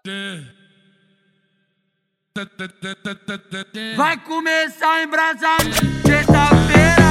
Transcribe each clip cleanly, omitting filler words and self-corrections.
Vai começar a embrasar sexta-feira.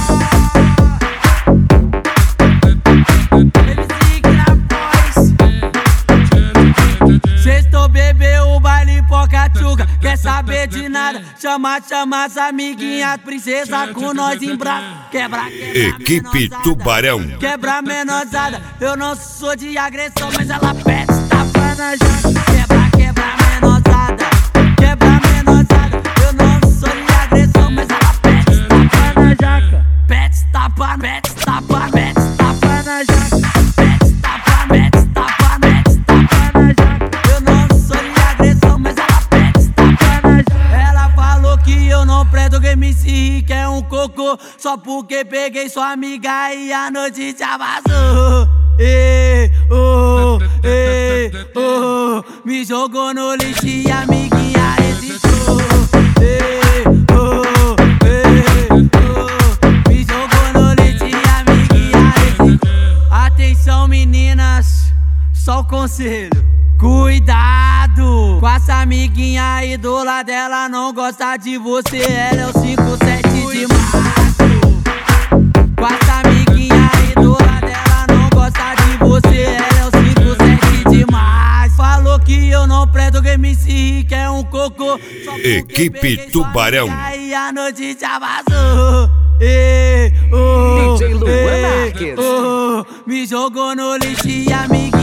Sextou, bebeu o baile Pocatchuca. Quer saber de nada? Chama as amiguinhas, princesa com nós em braço. Quebra, Equipe Tubarão. Quebra menosada. Eu não sou de agressão, mas ela pede tapa na jaca. Quebra menosada. Quebra menosada. Eu não sou de agressão, mas ela pede tapa na jaca. Pede tapa na jaca. MC que é um cocô, só porque peguei sua amiga e a noite já vazou. Me jogou no lixo e a amiguinha resistiu. Me jogou no lixo e a amiguinha resistiu. Atenção meninas, só o conselho. Cuidado com essa amiguinha aí do lado dela, não gosta de você, ela é o 57 de março. Com essa amiguinha aí do lado dela, não gosta de você, ela é o 57 de março. Falou que eu não presto, que MC que é um cocô, só Equipe Tubarão. E a noite já vazou. DJ Luan Marques. Me jogou no lixo e a amiguinha